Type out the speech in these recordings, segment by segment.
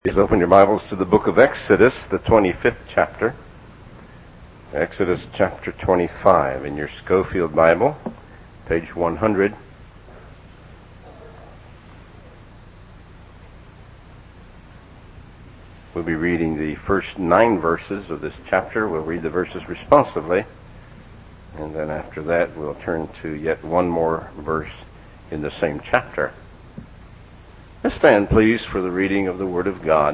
Please open your Bibles to the book of Exodus, the 25th chapter. Exodus chapter 25 in your Schofield Bible, page 100. We'll be reading the first 9 verses of this chapter. We'll read the verses responsively, and then after that we'll turn to yet one more verse in the same chapter. Let's stand, please, for the reading of the Word of God.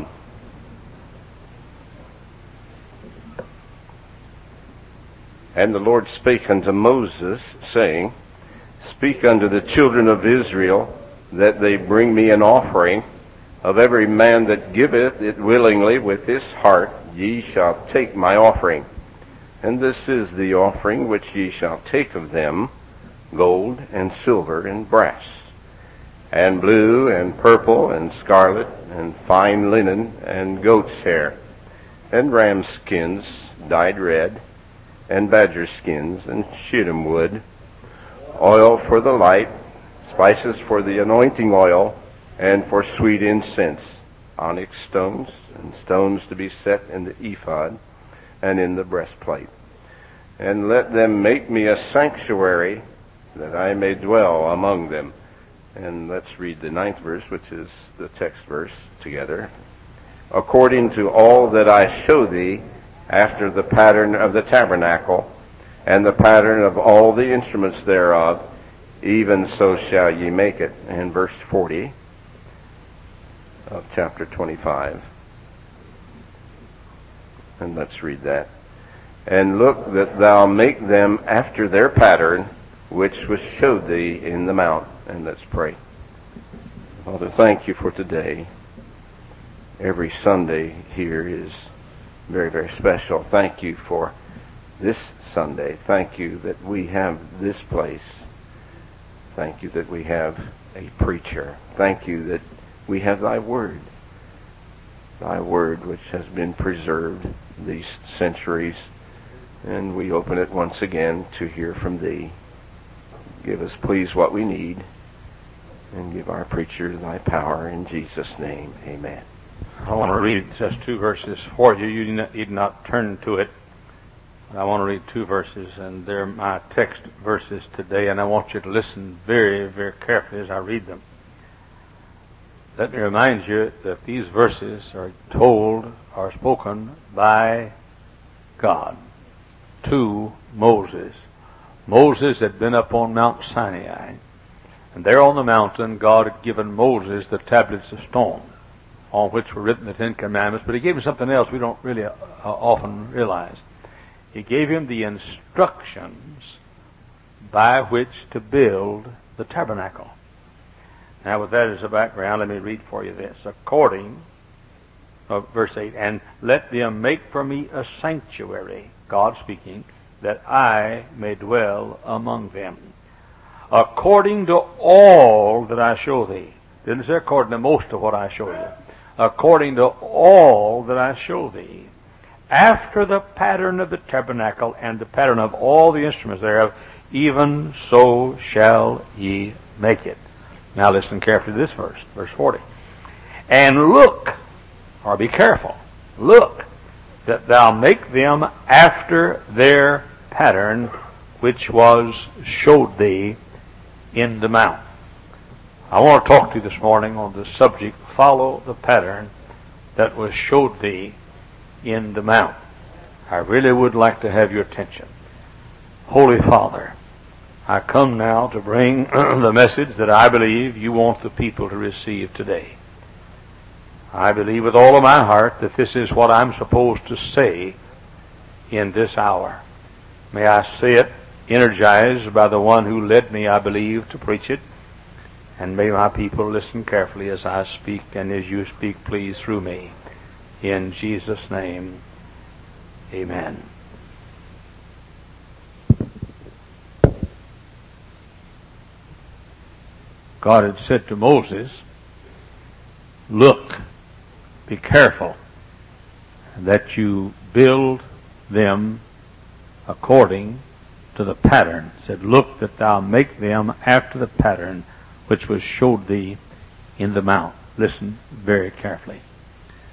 And the Lord spake unto Moses, saying, Speak unto the children of Israel, that they bring me an offering. Of every man that giveth it willingly with his heart, ye shall take my offering. And this is the offering which ye shall take of them, gold and silver and brass, and blue and purple and scarlet and fine linen and goat's hair, and ram skins dyed red, and badger skins and shittim wood, oil for the light, spices for the anointing oil, and for sweet incense, onyx stones, and stones to be set in the ephod and in the breastplate. And let them make me a sanctuary, that I may dwell among them. And let's read the 9th verse, which is the text verse, together. According to all that I show thee, after the pattern of the tabernacle, and the pattern of all the instruments thereof, even so shall ye make it. And verse 40 of chapter 25. And let's read that. And look that thou make them after their pattern, which was showed thee in the mount. And let's pray. Father, thank you for today. Every Sunday here is very, very special. Thank you for this Sunday. Thank you that we have this place. Thank you that we have a preacher. Thank you that we have thy word which has been preserved these centuries. And we open it once again to hear from thee. Give us, please, what we need, and give our preacher thy power in Jesus' name. Amen. I want to read just 2 verses for you. You need not turn to it. I want to read 2 verses, and they're my text verses today, and I want you to listen very, very carefully as I read them. Let me remind you that these verses are spoken by God to Moses. Moses had been up on Mount Sinai, and there on the mountain God had given Moses the tablets of stone on which were written the 10 Commandments, but he gave him something else we don't really often realize. He gave him the instructions by which to build the tabernacle. Now with that as a background, let me read for you this. According, verse 8, and let them make for me a sanctuary, God speaking, that I may dwell among them, according to all that I show thee. Didn't say according to most of what I show you. According to all that I show thee, after the pattern of the tabernacle and the pattern of all the instruments thereof, even so shall ye make it. Now listen carefully to this verse, verse 40. And look, or be careful, look, that thou make them after their pattern which was showed thee in the mount. I want to talk to you this morning on the subject, follow the pattern that was showed thee in the mount. I really would like to have your attention. Holy Father, I come now to bring the message that I believe you want the people to receive today. I believe with all of my heart that this is what I'm supposed to say in this hour. May I say it energized by the one who led me, I believe, to preach it. And may my people listen carefully as I speak, and as you speak, please, through me. In Jesus' name, amen. God had said to Moses, look, be careful that you build them according to the pattern. He said, look that thou make them after the pattern which was showed thee in the mount. Listen very carefully.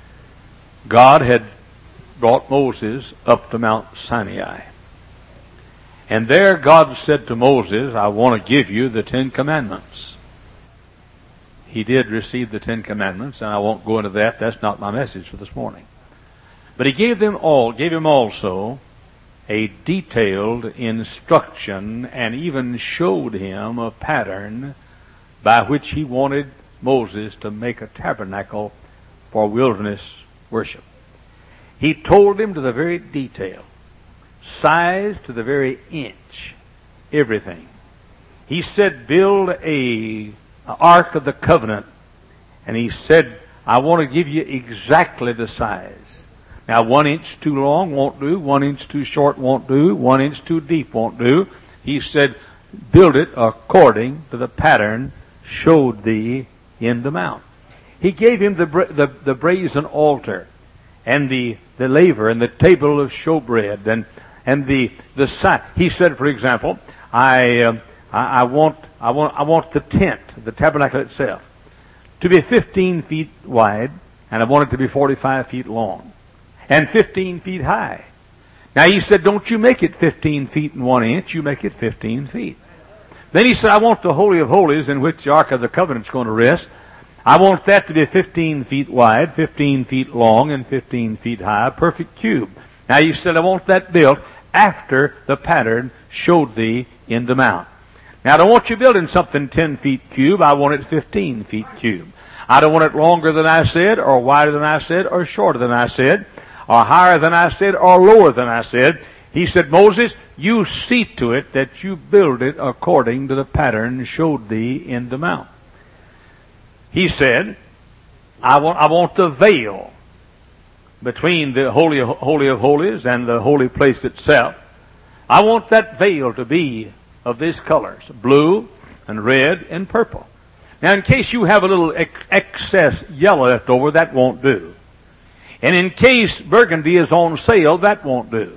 God had brought Moses up to Mount Sinai. And there God said to Moses, I want to give you the 10 Commandments. He did receive the 10 Commandments, and I won't go into that. That's not my message for this morning. But he gave him also a detailed instruction and even showed him a pattern by which he wanted Moses to make a tabernacle for wilderness worship. He told him to the very detail, size to the very inch, everything. He said, build an Ark of the Covenant. And he said, I want to give you exactly the size. Now, 1 inch too long won't do, 1 inch too short won't do, 1 inch too deep won't do. He said, build it according to the pattern showed thee in the mount. He gave him the brazen altar and the laver and the table of showbread and the sign. He said, for example, I want the tent, the tabernacle itself, to be 15 feet wide, and I want it to be 45 feet long and 15 feet high. Now he said, don't you make it 15 feet and 1 inch, you make it 15 feet. Then he said, I want the Holy of Holies in which the Ark of the Covenant is going to rest. I want that to be 15 feet wide, 15 feet long, and 15 feet high, a perfect cube. Now he said, I want that built after the pattern showed thee in the mount. Now I don't want you building something 10 feet cube, I want it 15 feet cube. I don't want it longer than I said, or wider than I said, or shorter than I said, or higher than I said, or lower than I said. He said, Moses, you see to it that you build it according to the pattern showed thee in the mount. He said, I want the veil between the Holy of Holies and the holy place itself. I want that veil to be of these colors, blue and red and purple. Now, in case you have a little excess yellow left over, that won't do. And in case burgundy is on sale, that won't do.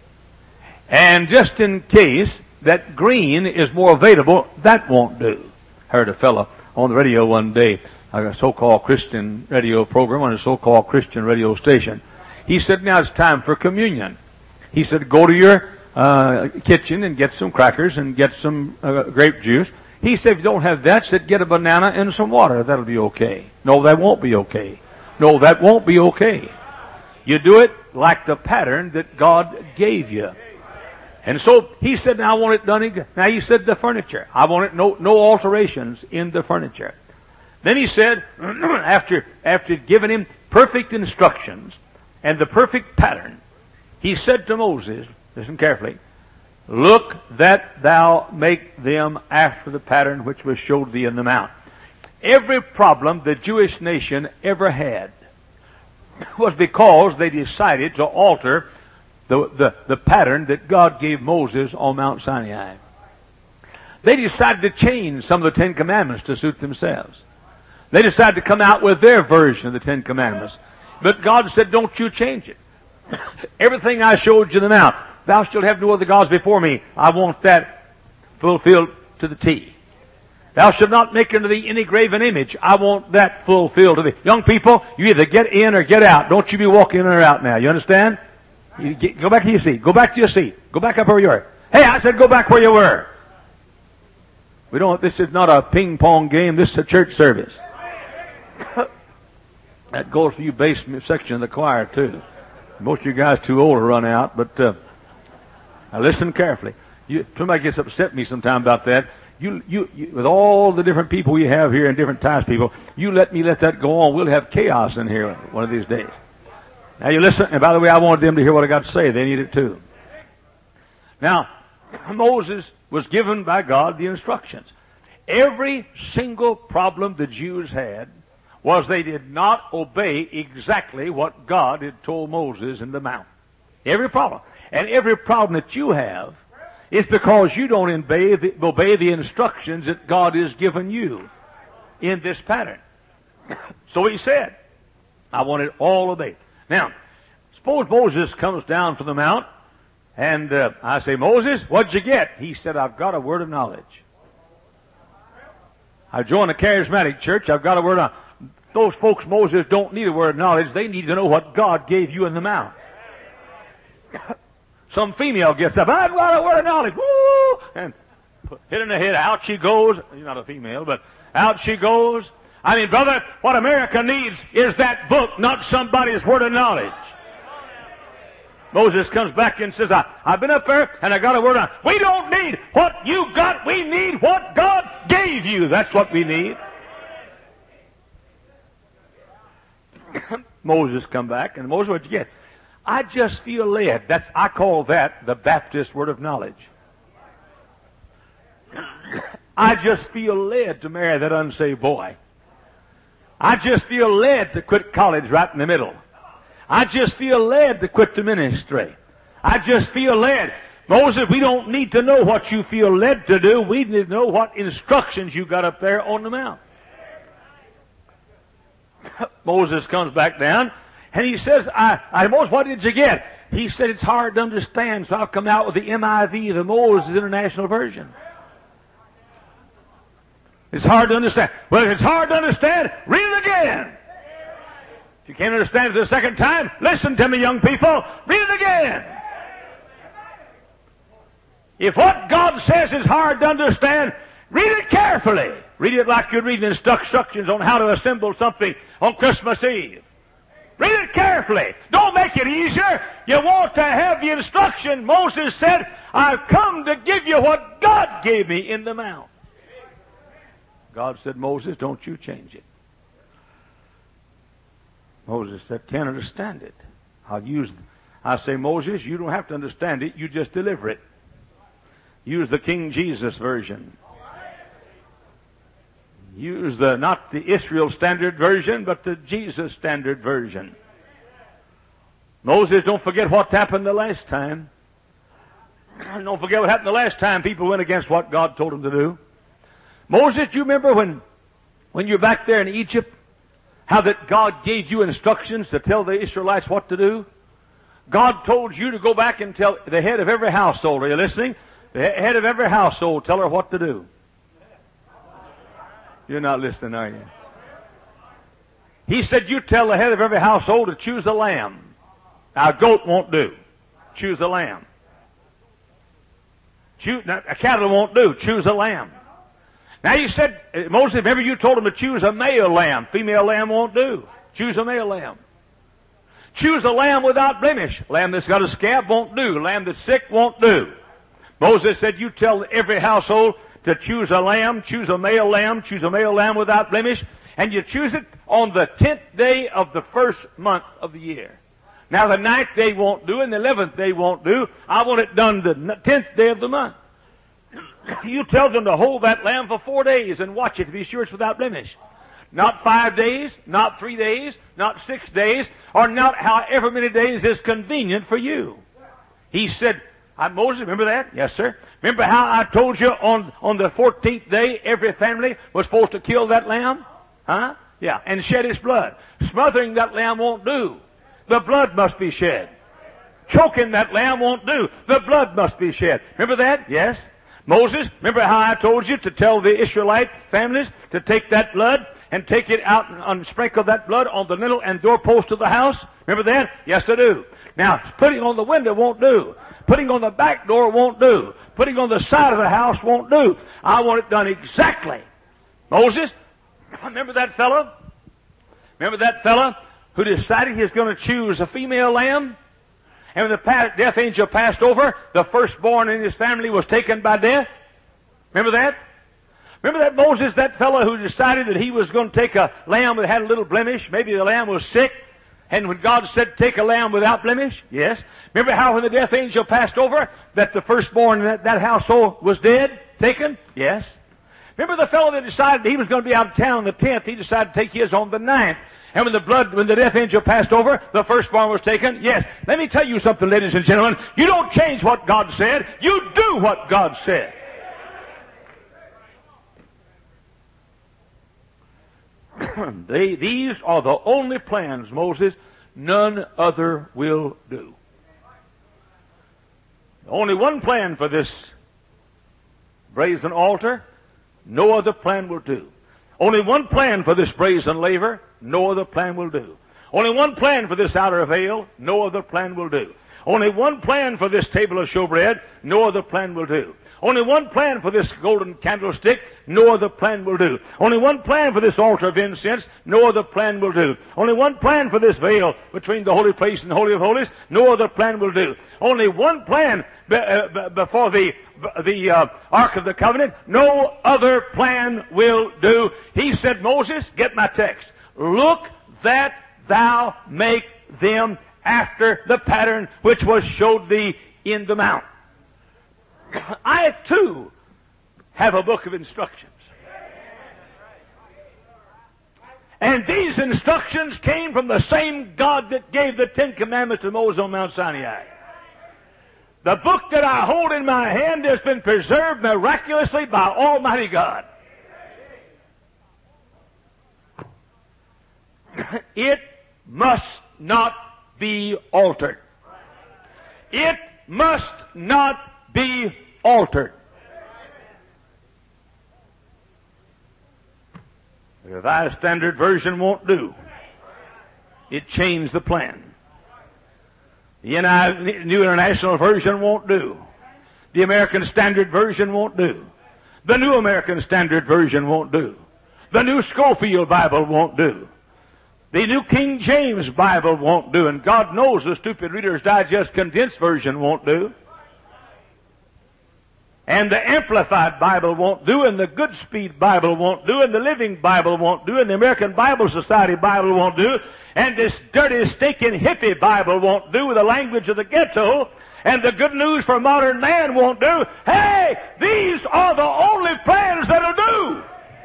And just in case that green is more available, that won't do. I heard a fellow on the radio one day, a so-called Christian radio program on a so-called Christian radio station. He said, now it's time for communion. He said, go to your kitchen and get some crackers and get some grape juice. He said, if you don't have that, said, get a banana and some water. That'll be okay. No, that won't be okay. No, that won't be okay. You do it like the pattern that God gave you. And so he said, now I want it done. Now he said the furniture. I want it no alterations in the furniture. Then he said, after giving him perfect instructions and the perfect pattern, he said to Moses, listen carefully, look that thou make them after the pattern which was showed thee in the mount. Every problem the Jewish nation ever had was because they decided to alter the pattern that God gave Moses on Mount Sinai. They decided to change some of the 10 Commandments to suit themselves. They decided to come out with their version of the 10 Commandments. But God said, don't you change it. Everything I showed you in the mount, thou shalt have no other gods before me. I want that fulfilled to the T. Thou shalt not make unto thee any graven image. I want that fulfilled to thee. Young people, you either get in or get out. Don't you be walking in or out now. You understand? Go back to your seat. Go back to your seat. Go back up where you were. Hey, I said go back where you were. This is not a ping pong game. This is a church service. That goes for you bass section of the choir too. Most of you guys too old to run out, but now listen carefully. Somebody gets upset with me sometime about that. You, with all the different people we have here and different types of people, you let that go on. We'll have chaos in here one of these days. Now you listen, and by the way, I wanted them to hear what I got to say. They need it too. Now, Moses was given by God the instructions. Every single problem the Jews had was they did not obey exactly what God had told Moses in the mount. Every problem. And every problem that you have is because you don't obey the instructions that God has given you in this pattern. So he said, I want it all obeyed. Now, suppose Moses comes down from the mount, and I say, Moses, what'd you get? He said, I've got a word of knowledge. I joined a charismatic church. I've got a word of knowledge. Those folks, Moses, don't need a word of knowledge. They need to know what God gave you in the mouth. Some female gets up, I'd want a word of knowledge, woo, and hit in the head, out she goes. She's not a female, but out she goes. I mean, brother, what America needs is that book, not somebody's word of knowledge. Moses comes back and says, I've been up there and I got a word on. We don't need what you got. We need what God gave you. That's what we need. Moses come back, and Moses, what'd you get? I just feel led. I call that the Baptist word of knowledge. I just feel led to marry that unsaved boy. I just feel led to quit college right in the middle. I just feel led to quit the ministry. I just feel led. Moses, we don't need to know what you feel led to do. We need to know what instructions you got up there on the mount. Moses comes back down, and he says, Moses, what did you get? He said, it's hard to understand, so I'll come out with the MIV, the Moses International Version. It's hard to understand. Well, if it's hard to understand, read it again. If you can't understand it the second time, listen to me, young people. Read it again. If what God says is hard to understand, read it carefully. Read it like you're reading instructions on how to assemble something on Christmas Eve. Read it carefully. Don't make it easier. You want to have the instruction. Moses said, I've come to give you what God gave me in the mount. God said, Moses, don't you change it. Moses said, can't understand it. I say, Moses, you don't have to understand it. You just deliver it. Use the King Jesus version. Use not the Israel Standard Version, but the Jesus Standard Version. Moses, don't forget what happened the last time. Don't forget what happened the last time people went against what God told them to do. Moses, do you remember when you're back there in Egypt, how that God gave you instructions to tell the Israelites what to do? God told you to go back and tell the head of every household. Are you listening? The head of every household, tell her what to do. You're not listening, are you? He said, you tell the head of every household to choose a lamb. Now, a goat won't do. Choose a lamb. A cattle won't do. Choose a lamb. Now, you said, Moses, remember you told him to choose a male lamb. Female lamb won't do. Choose a male lamb. Choose a lamb without blemish. Lamb that's got a scab won't do. Lamb that's sick won't do. Moses said, you tell every household to choose a lamb, choose a male lamb without blemish, and you choose it on the 10th day of the first month of the year. Now the 9th day won't do, and the 11th day won't do. I want it done the 10th day of the month. You tell them to hold that lamb for 4 days and watch it to be sure it's without blemish. Not 5 days, not 3 days, not 6 days, or not however many days is convenient for you. He said, Moses, remember that? Yes, sir. Remember how I told you on the 14th day every family was supposed to kill that lamb? Huh? Yeah, and shed its blood. Smothering that lamb won't do. The blood must be shed. Choking that lamb won't do. The blood must be shed. Remember that? Yes. Moses, remember how I told you to tell the Israelite families to take that blood and take it out and sprinkle that blood on the lintel and doorpost of the house? Remember that? Yes, I do. Now, putting on the window won't do. Putting on the back door won't do. Putting on the side of the house won't do. I want it done exactly. Moses, remember that fellow? Remember that fellow who decided he was going to choose a female lamb? And when the death angel passed over, the firstborn in his family was taken by death? Remember that? Remember that Moses, that fellow who decided that he was going to take a lamb that had a little blemish? Maybe the lamb was sick. And when God said, take a lamb without blemish? Yes. Remember how when the death angel passed over, that the firstborn in that household was dead? Taken? Yes. Remember the fellow that decided he was going to be out of town on the 10th, he decided to take his on the 9th. And when the death angel passed over, the firstborn was taken? Yes. Let me tell you something, ladies and gentlemen. You don't change what God said. You do what God said. These are the only plans, Moses. None other will do. Only one plan for this brazen altar. No other plan will do. Only one plan for this brazen laver. no other plan will do. Only one plan for this outer veil, no other plan will do. Only one plan for this table of showbread, no other plan will do. Only one plan for this golden candlestick, no other plan will do. Only one plan for this altar of incense, no other plan will do. Only one plan for this veil between the holy place and the Holy of Holies, no other plan will do. Only one plan before the Ark of the Covenant, no other plan will do. He said, Moses, get my text. Look that thou make them after the pattern which was showed thee in the mount. I, too, have a book of instructions. And these instructions came from the same God that gave the Ten Commandments to Moses on Mount Sinai. The book that I hold in my hand has been preserved miraculously by Almighty God. It must not be altered. It must not be altered. The Revised Standard Version won't do. It changed the plan. The New International Version won't do. The American Standard Version won't do. The New American Standard Version won't do. The New Schofield Bible won't do. The New King James Bible won't do. And God knows the stupid Reader's Digest Condensed Version won't do. And the Amplified Bible won't do, and the Goodspeed Bible won't do, and the Living Bible won't do, and the American Bible Society Bible won't do, and this dirty, stinking hippie Bible won't do with the language of the ghetto, and the Good News for Modern Man won't do. Hey, these are the only plans that'll do.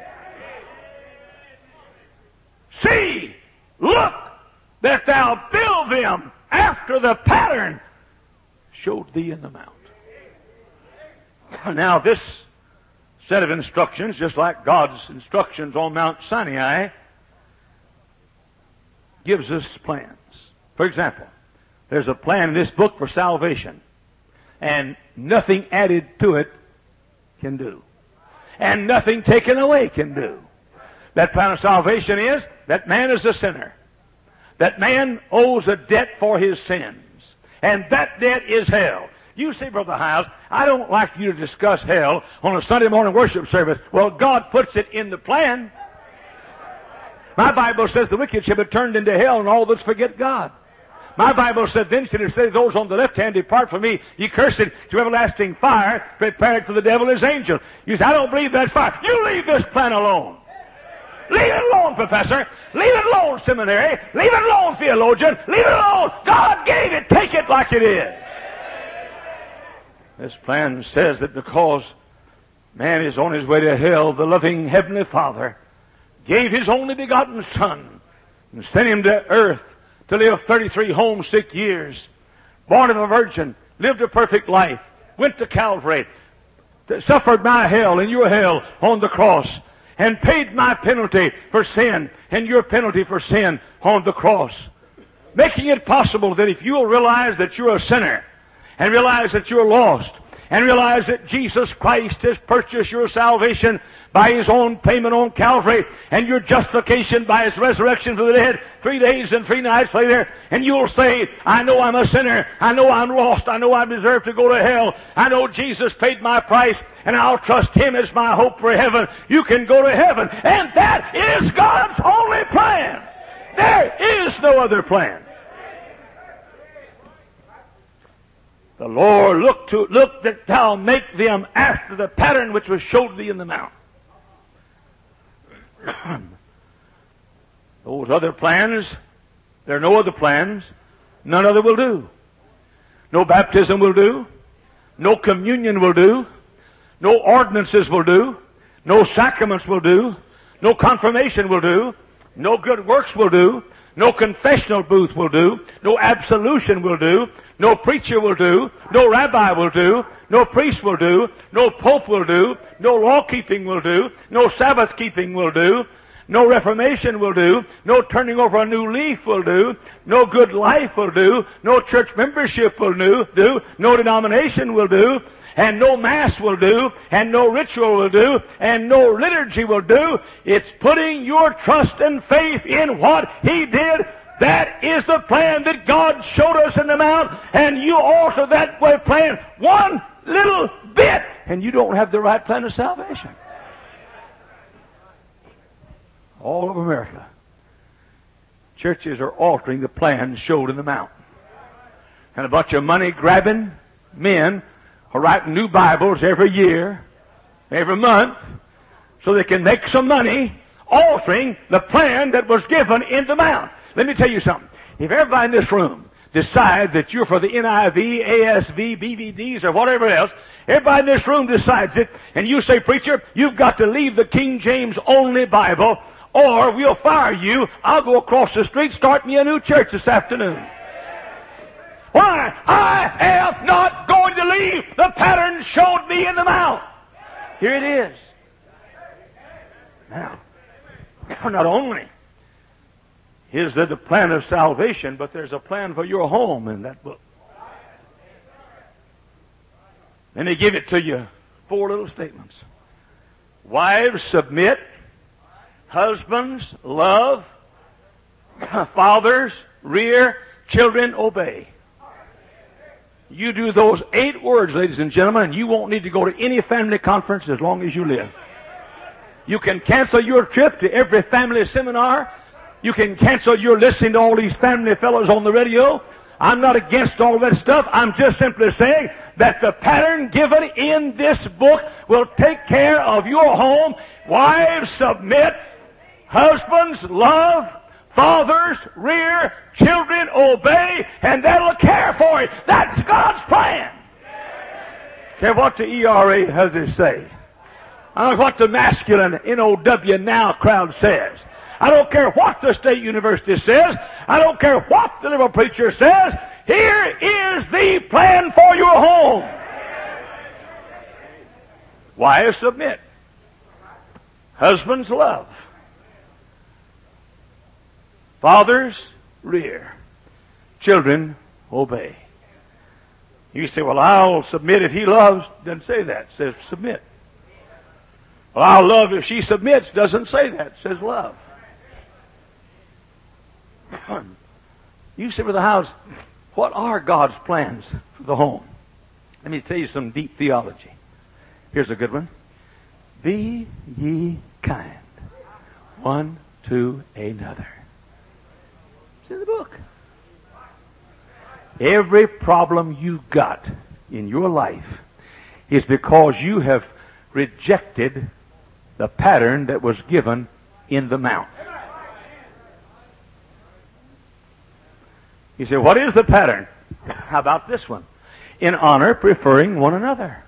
See, look, that thou build them after the pattern showed thee in the mount. Now, this set of instructions, just like God's instructions on Mount Sinai, gives us plans. For example, there's a plan in this book for salvation, and nothing added to it can do, and nothing taken away can do. That plan of salvation is that man is a sinner, that man owes a debt for his sins, and that debt is hell. You say, Brother Hiles, I don't like for you to discuss hell on a Sunday morning worship service. Well, God puts it in the plan. My Bible says the wicked shall be turned into hell and all that forget God. My Bible said, then shall it say, those on the left hand depart from me, ye cursed, to everlasting fire, prepared for the devil and his angel. You say, I don't believe that fire. You leave this plan alone. Leave it alone, professor. Leave it alone, seminary. Leave it alone, theologian. Leave it alone. God gave it. Take it like it is. This plan says that because man is on his way to hell, the loving Heavenly Father gave His only begotten Son and sent Him to earth to live 33 homesick years, born of a virgin, lived a perfect life, went to Calvary, suffered my hell and your hell on the cross, and paid my penalty for sin and your penalty for sin on the cross, making it possible that if you will realize that you're a sinner, and realize that you're lost, and realize that Jesus Christ has purchased your salvation by His own payment on Calvary, and your justification by His resurrection from the dead 3 days and 3 nights later, and you'll say, I know I'm a sinner, I know I'm lost, I know I deserve to go to hell, I know Jesus paid my price, and I'll trust Him as my hope for heaven. You can go to heaven, and that is God's only plan. There is no other plan. The Lord look that thou make them after the pattern which was showed thee in the mount. Those other plans, there are no other plans. None other will do. No baptism will do. No communion will do. No ordinances will do. No sacraments will do. No confirmation will do. No good works will do. No confessional booth will do. No absolution will do. No preacher will do. No rabbi will do. No priest will do. No pope will do. No law-keeping will do. No Sabbath-keeping will do. No reformation will do. No turning over a new leaf will do. No good life will do. No church membership will do. No denomination will do. and no Mass will do, and no ritual will do, and no liturgy will do. It's putting your trust and faith in what He did. That is the plan that God showed us in the Mount, and you alter that way plan one little bit, and you don't have the right plan of salvation. All of America, churches are altering the plan showed in the Mount. And a bunch of money-grabbing men are writing new Bibles every year, every month, so they can make some money altering the plan that was given in the Mount. Let me tell you something. If everybody in this room decides that you're for the NIV, ASV, BVDs, or whatever else, everybody in this room decides it, and you say, preacher, you've got to leave the King James only Bible, or we'll fire you. I'll go across the street, start me a new church this afternoon. Why? I am not going to leave the pattern showed me in the Mount. Here it is. Now, not only is there the plan of salvation, but there's a plan for your home in that book. And they give it to you, 4 little statements. Wives, submit. Husbands, love. Fathers, rear. Children, obey. You do those 8 words, ladies and gentlemen, and you won't need to go to any family conference as long as you live. You can cancel your trip to every family seminar. You can cancel your listening to all these family fellows on the radio. I'm not against all that stuff. I'm just simply saying that the pattern given in this book will take care of your home. Wives, submit. Husbands, love. Fathers, rear. Children, obey. And that'll care for it. That's God's plan. Care what the ERA has to say. I don't know what the masculine NOW now crowd says. I don't care what the state university says. I don't care what the liberal preacher says. Here is the plan for your home. Wives, submit. Husbands, love. Fathers, rear. Children, obey. You say, well, I'll submit if he loves. Doesn't say that. It says submit. Well, I'll love if she submits. Doesn't say that. It says love. You say for the house, what are God's plans for the home? Let me tell you some deep theology. Here's a good one. Be ye kind one to another. It's in the book. Every problem you've got in your life is because you have rejected the pattern that was given in the Mount. You say, what is the pattern? How about this one? In honor, preferring one another.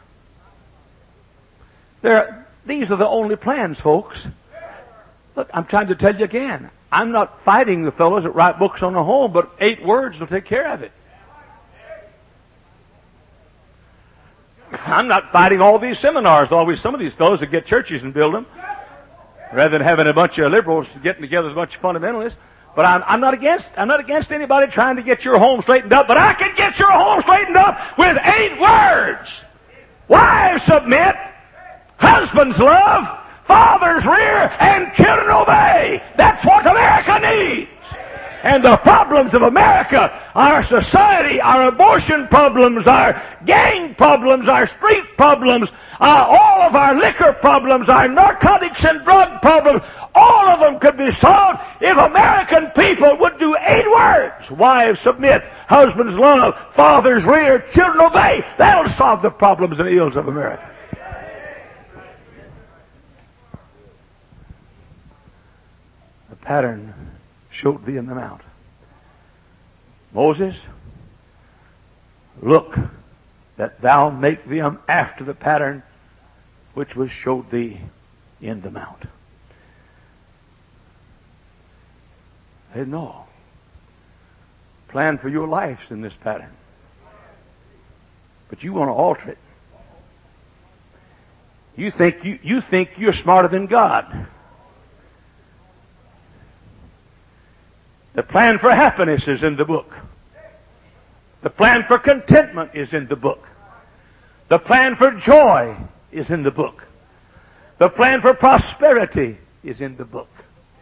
These are the only plans, folks. Look, I'm trying to tell you again. I'm not fighting the fellows that write books on the home, but 8 words will take care of it. I'm not fighting all these seminars. Always some of these fellows that get churches and build them, rather than having a bunch of liberals getting together as a bunch of fundamentalists. But I'm not against anybody trying to get your home straightened up, but I can get your home straightened up with 8 words. Wives, submit. Husbands, love. Fathers, rear. And children, obey. That's what America needs. And the problems of America, our society, our abortion problems, our gang problems, our street problems, all of our liquor problems, our narcotics and drug problems, all of them could be solved if American people would do 8 words. Wives, submit. Husbands, love. Fathers, rear. Children, obey. That'll solve the problems and ills of America. The pattern showed thee in the mount. Moses, look that thou make them after the pattern which was showed thee in the mount. They know. Plan for your lives in this pattern. But you want to alter it. You think you're smarter than God. The plan for happiness is in the book. The plan for contentment is in the book. The plan for joy is in the book. The plan for prosperity is in the book.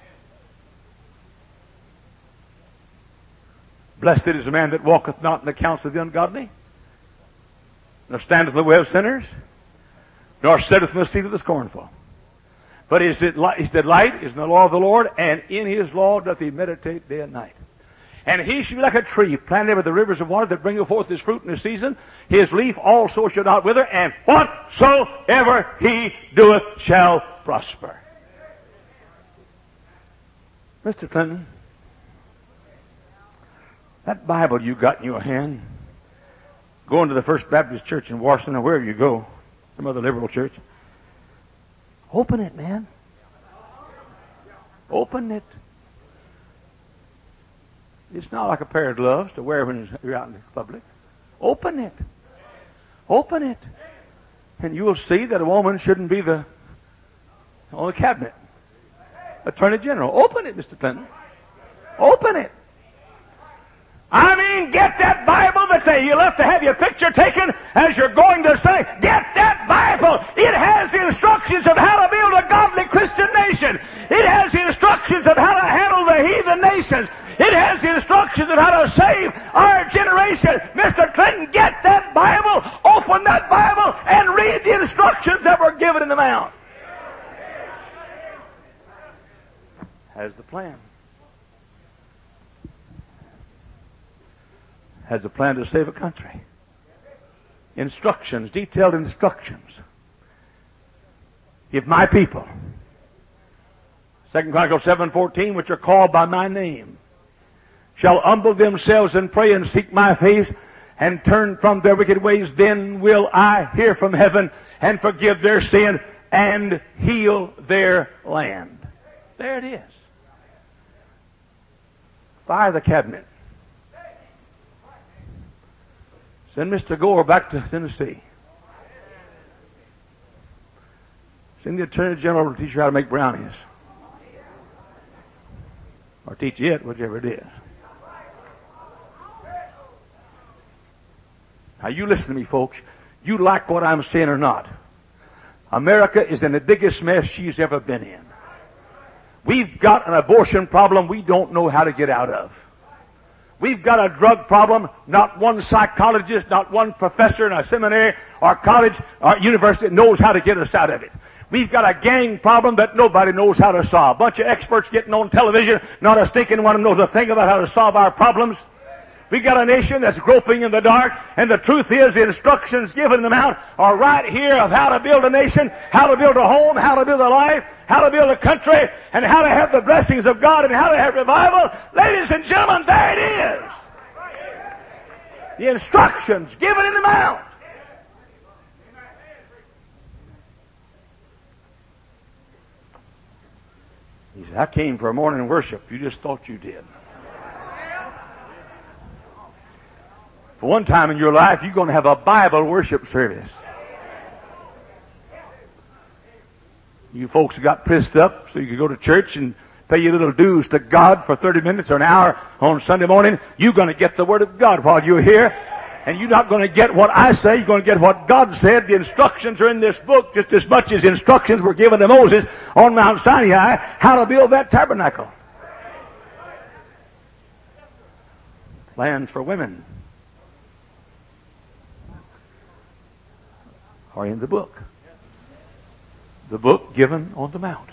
Blessed is the man that walketh not in the counsel of the ungodly, nor standeth in the way of sinners, nor sitteth in the seat of the scornful. But his delight is in the law of the Lord, and in his law doth he meditate day and night. And he shall be like a tree planted by the rivers of water that bringeth forth his fruit in his season. His leaf also shall not wither, and whatsoever he doeth shall prosper. Mr. Clinton, that Bible you got in your hand, going to the First Baptist Church in Washington, or wherever you go, some other liberal church, open it, man. Open it. It's not like a pair of gloves to wear when you're out in public. Open it. Open it. And you will see that a woman shouldn't be on the cabinet. Attorney General. Open it, Mr. Clinton. Open it. I mean, get that Bible that you'll have to have your picture taken as you're going to say. Get that Bible. It has the instructions of how to build a godly Christian nation. It has the instructions of how to handle the heathen nations. It has the instructions of how to save our generation. Mr. Clinton, get that Bible, open that Bible, and read the instructions that were given in the Mount. Has the plan. Has a plan to save a country. Instructions, detailed instructions. If my people, 2 Chronicles 7:14, which are called by my name, shall humble themselves and pray and seek my face and turn from their wicked ways, then will I hear from heaven and forgive their sin and heal their land. There it is. Fire the cabinet. Send Mr. Gore back to Tennessee. Send the Attorney General to teach you how to make brownies. Or teach it, whichever it is. Now you listen to me, folks. You like what I'm saying or not. America is in the biggest mess she's ever been in. We've got an abortion problem we don't know how to get out of. We've got a drug problem. Not one psychologist, not one professor in a seminary or college or university knows how to get us out of it. We've got a gang problem that nobody knows how to solve. A bunch of experts getting on television, not a stinking one of them knows a thing about how to solve our problems. We've got a nation that's groping in the dark, and the truth is the instructions given them out are right here of how to build a nation, how to build a home, how to build a life, how to build a country, and how to have the blessings of God and how to have revival. Ladies and gentlemen, there it is. The instructions given in the Mount. He said, I came for a morning worship. You just thought you did. For one time in your life, you're going to have a Bible worship service. You folks who got pissed up so you could go to church and pay your little dues to God for 30 minutes or an hour on Sunday morning, you're going to get the Word of God while you're here. And you're not going to get what I say, you're going to get what God said. The instructions are in this book just as much as instructions were given to Moses on Mount Sinai how to build that tabernacle. Plans for women are in the book. The book given on the Mount.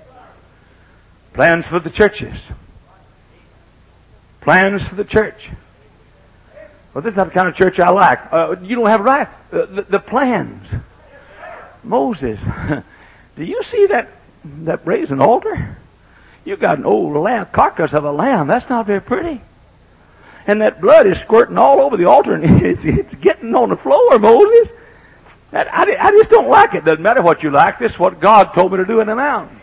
Plans for the churches. Plans for the church. Well, this is not the kind of church I like. You don't have right. The plans. Moses, do you see that brazen altar? You got an old lamb, carcass of a lamb. That's not very pretty. And that blood is squirting all over the altar, and it's getting on the floor, Moses. I just don't like it. Doesn't matter what you like. This is what God told me to do in the mountain.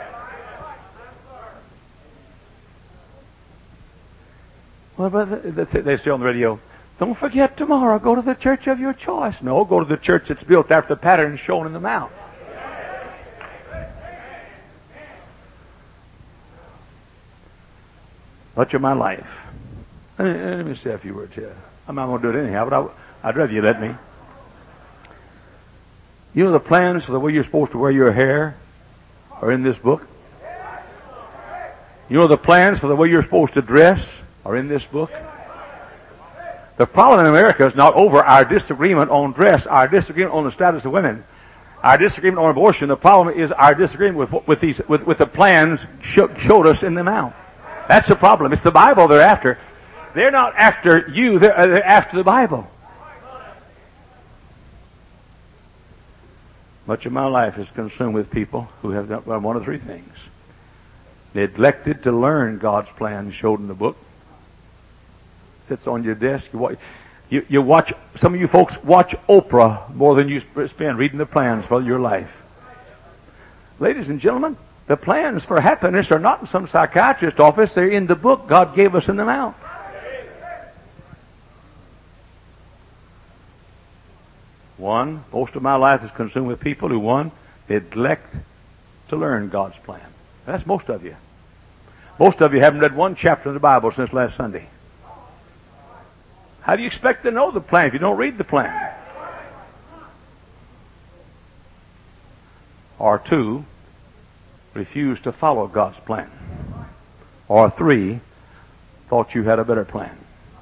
Well, brother, they say on the radio, don't forget tomorrow, go to the church of your choice. No, go to the church that's built after the pattern shown in the Mount. Much of my life. Let me say a few words here. I'm not going to do it anyhow, but I'd rather you let me. You know the plans for the way you're supposed to wear your hair are in this book. You know the plans for the way you're supposed to dress are in this book. The problem in America is not over our disagreement on dress, our disagreement on the status of women, our disagreement on abortion. The problem is our disagreement with the plans showed us in the Mount. That's the problem. It's the Bible they're after. They're not after you. They're after the Bible. Much of my life is consumed with people who have done one of three things. Neglected to learn God's plan showed in the book. Sits on your desk. You watch, some of you folks watch Oprah more than you spend reading the plans for your life. Ladies and gentlemen, the plans for happiness are not in some psychiatrist's office. They're in the book God gave us in the Mount. One, most of my life is consumed with people who, one, neglect to learn God's plan. That's most of you. Most of you haven't read one chapter of the Bible since last Sunday. How do you expect to know the plan if you don't read the plan? Or two, refuse to follow God's plan. Or three, thought you had a better plan.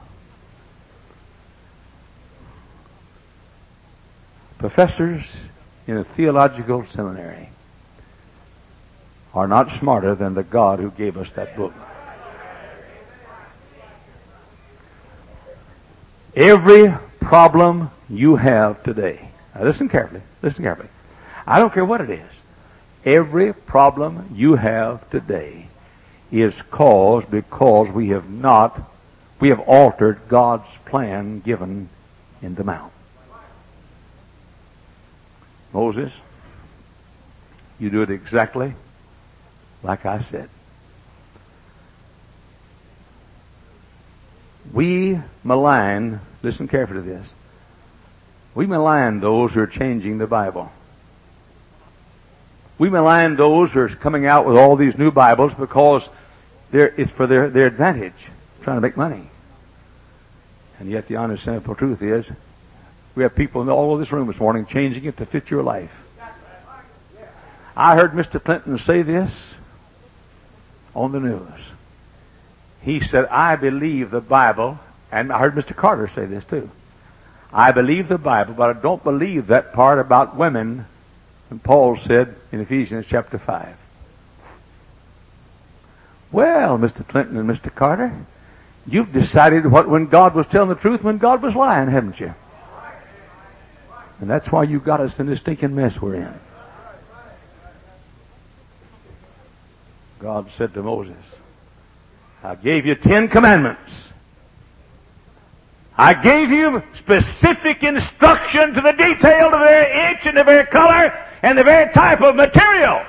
Professors in a theological seminary are not smarter than the God who gave us that book. Every problem you have today, now listen carefully, I don't care what it is. Every problem you have today is caused because we have altered God's plan given in the Mount. Moses, you do it exactly like I said. We malign, listen carefully to this, we malign those who are changing the Bible. We malign those who are coming out with all these new Bibles because it's for their advantage, trying to make money. And yet the honest, simple truth is, we have people in all over this room this morning changing it to fit your life. I heard Mr. Clinton say this on the news. He said, I believe the Bible, and I heard Mr. Carter say this too. I believe the Bible, but I don't believe that part about women, and Paul said in Ephesians chapter 5. Well, Mr. Clinton and Mr. Carter, you've decided when God was telling the truth, when God was lying, haven't you? And that's why you got us in this stinking mess we're in. God said to Moses, I gave you 10 commandments. I gave you specific instruction to the detail, to the very inch and the very color and the very type of material.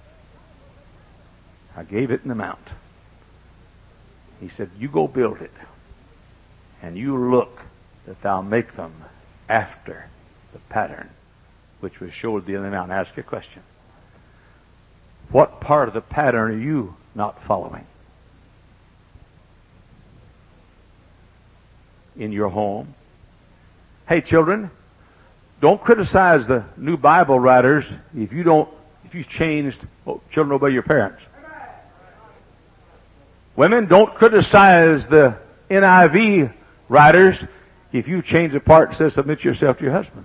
I gave it in the Mount. He said, you go build it, and you look that thou make them after the pattern which was showed thee in the Mount. Ask a question. What part of the pattern are you not following? In your home? Hey, children, don't criticize the new Bible writers if you changed. Children, obey your parents. Women, don't criticize the NIV writers if you change the part that says submit yourself to your husband.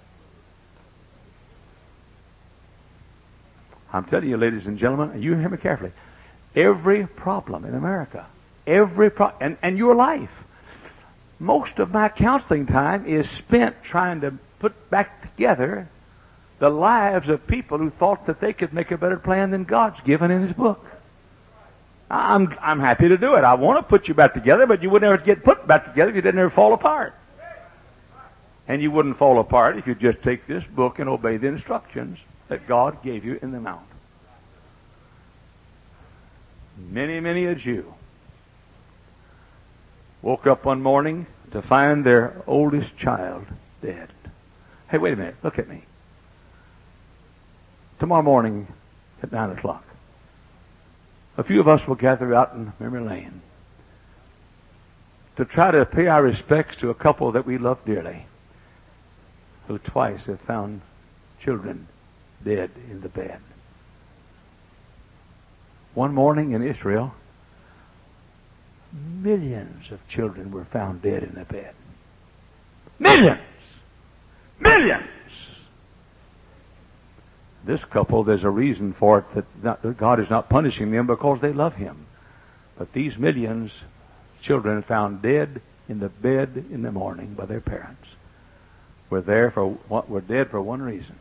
I'm telling you, ladies and gentlemen, and you hear me carefully, every problem in America, and your life, most of my counseling time is spent trying to put back together the lives of people who thought that they could make a better plan than God's given in His book. I'm happy to do it. I want to put you back together, but you would never get put back together if you didn't ever fall apart. And you wouldn't fall apart if you just take this book and obey the instructions that God gave you in the Mount. Many, many a Jew woke up one morning to find their oldest child dead. Hey, wait a minute. Look at me. Tomorrow morning at 9 o'clock, a few of us will gather out in memory lane to try to pay our respects to a couple that we love dearly, who twice have found children dead in the bed. One morning in Israel, millions of children were found dead in the bed. Millions! Millions! This couple, there's a reason for it, that God is not punishing them because they love Him. But these millions of children found dead in the bed in the morning by their parents were dead for one reason.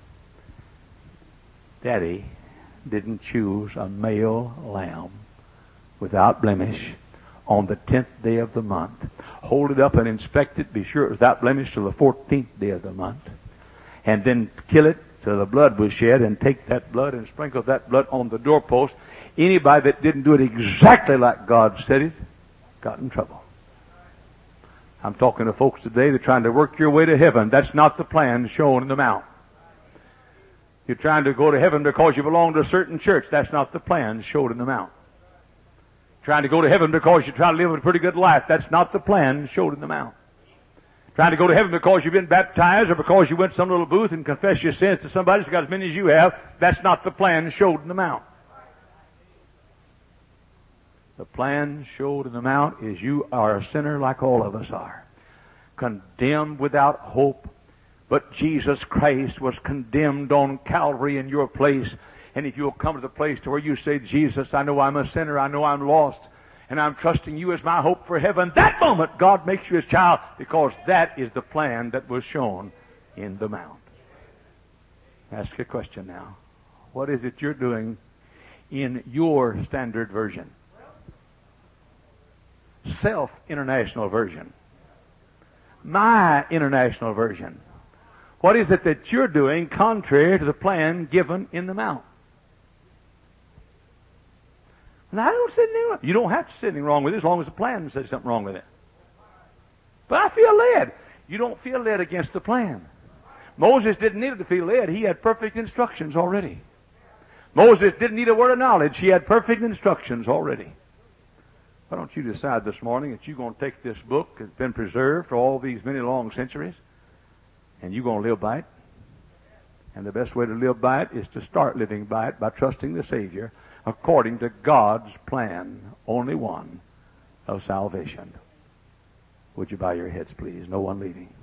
Daddy didn't choose a male lamb without blemish on the 10th day of the month. Hold it up and inspect it. Be sure it was without blemish till the 14th day of the month. And then kill it till the blood was shed, and take that blood and sprinkle that blood on the doorpost. Anybody that didn't do it exactly like God said it got in trouble. I'm talking to folks today that are trying to work your way to heaven. That's not the plan shown in the Mount. You're trying to go to heaven because you belong to a certain church. That's not the plan showed in the Mount. Trying to go to heaven because you try to live a pretty good life. That's not the plan showed in the Mount. Trying to go to heaven because you've been baptized or because you went to some little booth and confessed your sins to somebody that's got as many as you have. That's not the plan showed in the Mount. The plan showed in the Mount is you are a sinner like all of us are. Condemned without hope. But Jesus Christ was condemned on Calvary in your place. And if you'll come to the place to where you say, Jesus, I know I'm a sinner, I know I'm lost, and I'm trusting you as my hope for heaven, that moment God makes you his child, because that is the plan that was shown in the Mount. Ask a question now. What is it you're doing in your standard version? Self-international version. My international version. What is it that you're doing contrary to the plan given in the Mount? And I don't see anything wrong. You don't have to see anything wrong with it as long as the plan says something wrong with it. But I feel led. You don't feel led against the plan. Moses didn't need to feel led. He had perfect instructions already. Moses didn't need a word of knowledge. He had perfect instructions already. Why don't you decide this morning that you're going to take this book that's been preserved for all these many long centuries, and you're going to live by it? And the best way to live by it is to start living by it by trusting the Savior according to God's plan, only one, of salvation. Would you bow your heads, please? No one leaving.